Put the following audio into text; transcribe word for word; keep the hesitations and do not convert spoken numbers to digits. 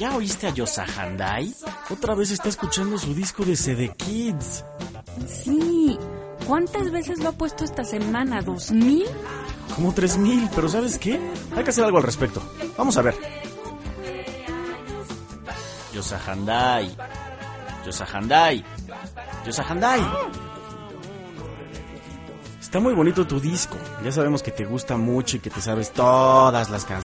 ¿Ya oíste a Yosahandai? Otra vez está escuchando su disco de C D Kids. Sí. ¿Cuántas veces lo ha puesto esta semana? ¿Dos mil? Como tres mil, pero ¿sabes qué? Hay que hacer algo al respecto. Vamos a ver. Yosahandai. Yosahandai. Yosahandai. Está muy bonito tu disco. Ya sabemos que te gusta mucho y que te sabes todas las canciones.